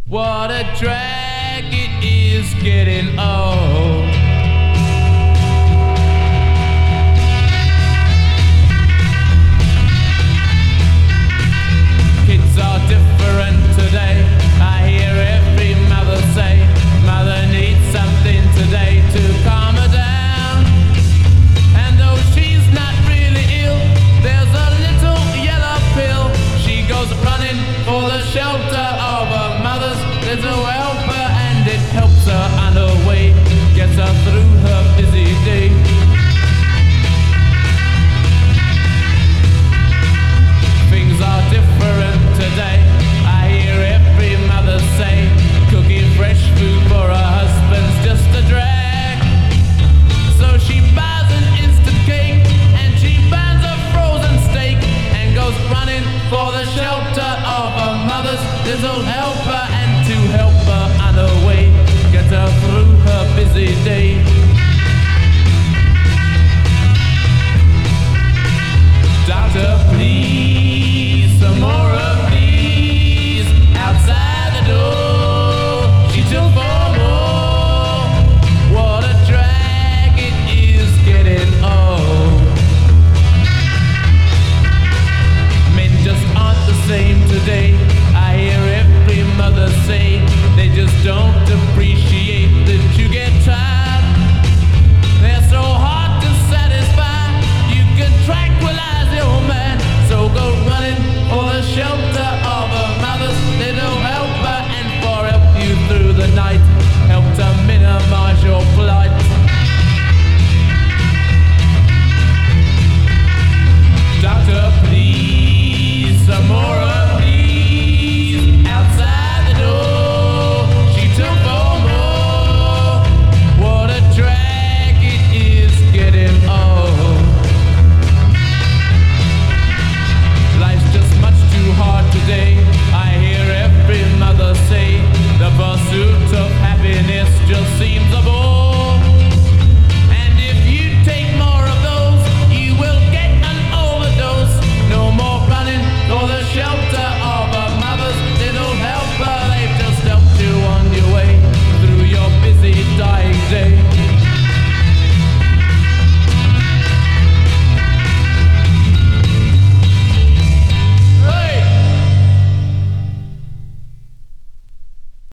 What a drag it is getting old. Kids are different today. I hear every mother say, mother needs something today to calm her down. And though she's not really ill, there's a little yellow pill. She goes running for the shelter of her mother's little helper, and it helps her on her way, gets her through her busy day. Things are different today. I hear every mother say, cooking fresh food for her husband's just a drag. So she buys an instant cake and she burns a frozen steak and goes running for the shelter of her mother's little helper, and to help her on her way, get her through her busy day. Doctor, please.